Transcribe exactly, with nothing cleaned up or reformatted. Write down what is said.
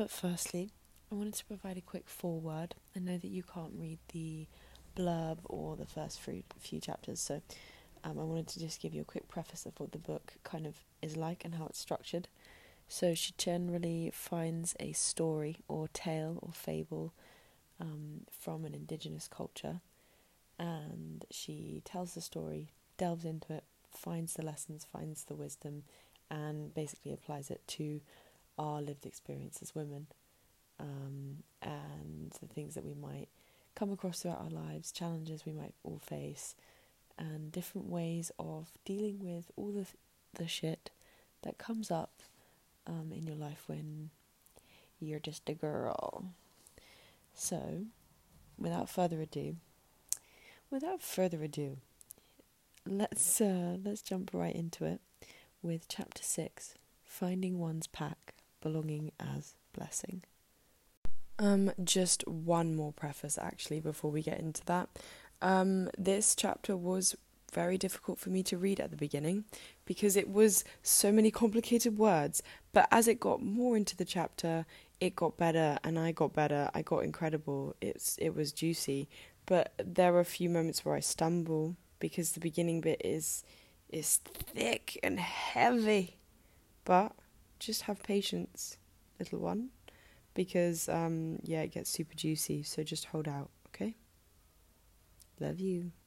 But firstly, I wanted to provide a quick foreword. I know that you can't read the blurb or the first few, few chapters, so um, I wanted to just give you a quick preface of what the book kind of is like and how it's structured. So she generally finds a story or tale or fable um, from an indigenous culture, and she tells the story, delves into it, finds the lessons, finds the wisdom, and basically applies it to our lived experience as women, um, and the things that we might come across throughout our lives, challenges we might all face, and different ways of dealing with all the the shit that comes up um, in your life when you're just a girl. So, without further ado, without further ado, let's uh, let's jump right into it with chapter six, finding one's pack, belonging as blessing. Um, just one more preface actually before we get into that. Um, this chapter was very difficult for me to read at the beginning because it was so many complicated words, but as it got more into the chapter, it got better and I got better, I got incredible, it's it was juicy, but there were a few moments where I stumble because the beginning bit is is thick and heavy, but just have patience, little one, because um yeah, it gets super juicy, so just hold out, okay? Love you.